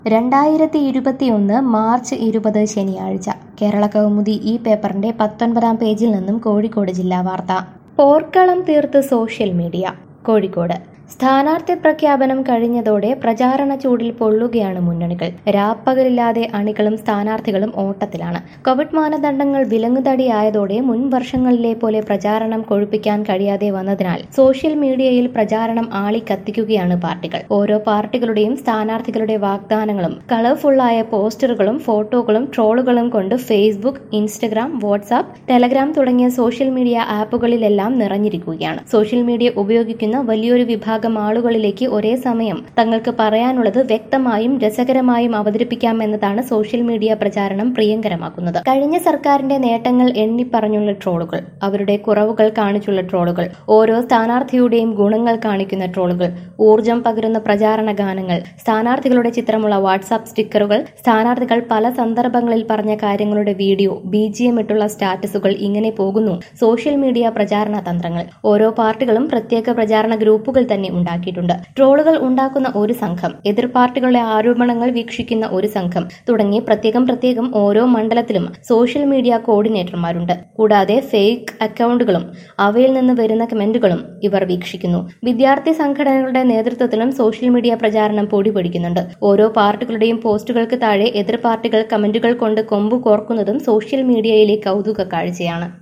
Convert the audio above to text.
2021 March 20 ശനിയാഴ്ച കേരളകൗമുദി ഈ പേപ്പറിന്റെ 19-ാം പേജിൽ നിന്നും കോഴിക്കോട് ജില്ലാ വാർത്ത. പോർക്കളം തീർത്ത് സോഷ്യൽ മീഡിയ. കോഴിക്കോട് സ്ഥാനാർത്ഥി പ്രഖ്യാപനം കഴിഞ്ഞതോടെ പ്രചാരണ ചൂടിൽ പൊള്ളുകയാണ് മുന്നണികൾ. രാപ്പകലില്ലാതെ അണികളും സ്ഥാനാർത്ഥികളും ഓട്ടത്തിലാണ്. കോവിഡ് മാനദണ്ഡങ്ങൾ വിലങ്ങുതടിയായതോടെ മുൻ വർഷങ്ങളിലെ പോലെ പ്രചാരണം കൊഴുപ്പിക്കാൻ കഴിയാതെ വന്നതിനാൽ സോഷ്യൽ മീഡിയയിൽ പ്രചാരണം ആളിക്കത്തിക്കുകയാണ് പാർട്ടികൾ. ഓരോ പാർട്ടികളുടെയും സ്ഥാനാർത്ഥികളുടെ വാഗ്ദാനങ്ങളും കളർഫുള്ളായ പോസ്റ്ററുകളും ഫോട്ടോകളും ട്രോളുകളും കൊണ്ട് ഫേസ്ബുക്ക്, ഇൻസ്റ്റഗ്രാം, വാട്സാപ്പ്, ടെലഗ്രാം തുടങ്ങിയ സോഷ്യൽ മീഡിയ ആപ്പുകളിലെല്ലാം നിറഞ്ഞിരിക്കുകയാണ്. സോഷ്യൽ മീഡിയ ഉപയോഗിക്കുന്ന വലിയൊരു വിഭാഗം ആളുകളിലേക്ക് ഒരേ സമയം തങ്ങൾക്ക് പറയാനുള്ളത് വ്യക്തമായും രസകരമായും അവതരിപ്പിക്കാമെന്നതാണ് സോഷ്യൽ മീഡിയ പ്രചാരണം പ്രിയങ്കരമാക്കുന്നത്. കഴിഞ്ഞ സർക്കാരിന്റെ നേട്ടങ്ങൾ എണ്ണിപ്പറഞ്ഞുള്ള ട്രോളുകൾ, അവരുടെ കുറവുകൾ കാണിച്ചുള്ള ട്രോളുകൾ, ഓരോ സ്ഥാനാർത്ഥിയുടെയും ഗുണങ്ങൾ കാണിക്കുന്ന ട്രോളുകൾ, ഊർജം പകരുന്ന പ്രചാരണ ഗാനങ്ങൾ, സ്ഥാനാർത്ഥികളുടെ ചിത്രമുള്ള വാട്സാപ്പ് സ്റ്റിക്കറുകൾ, സ്ഥാനാർത്ഥികൾ പല സന്ദർഭങ്ങളിൽ പറഞ്ഞ കാര്യങ്ങളുടെ വീഡിയോ, BGM ഇട്ടുള്ള സ്റ്റാറ്റസുകൾ, ഇങ്ങനെ പോകുന്നു സോഷ്യൽ മീഡിയ പ്രചാരണ തന്ത്രങ്ങൾ. ഓരോ പാർട്ടികളും പ്രത്യേക പ്രചാരണ ഗ്രൂപ്പുകൾ തന്നെ ഉണ്ടാക്കിയിട്ടുണ്ട്. ട്രോളുകൾ ഉണ്ടാക്കുന്ന ഒരു സംഘം, എതിർ പാർട്ടികളുടെ ആരോപണങ്ങൾ വീക്ഷിക്കുന്ന ഒരു സംഘം തുടങ്ങി പ്രത്യേകം ഓരോ മണ്ഡലത്തിലും സോഷ്യൽ മീഡിയ കോർഡിനേറ്റർമാരുണ്ട്. കൂടാതെ ഫേക്ക് അക്കൗണ്ടുകളും അവയിൽ നിന്ന് വരുന്ന കമന്റുകളും ഇവർ വീക്ഷിക്കുന്നു. വിദ്യാർത്ഥി സംഘടനകളുടെ നേതൃത്വത്തിലും സോഷ്യൽ മീഡിയ പ്രചാരണം പൊടിപൊടിക്കുന്നുണ്ട്. ഓരോ പാർട്ടികളുടെയും പോസ്റ്റുകൾക്ക് താഴെ എതിർ പാർട്ടികൾ കമന്റുകൾ കൊണ്ട് കൊമ്പു കോർക്കുന്നതും സോഷ്യൽ മീഡിയയിലെ കൗതുക കാഴ്ചയാണ്.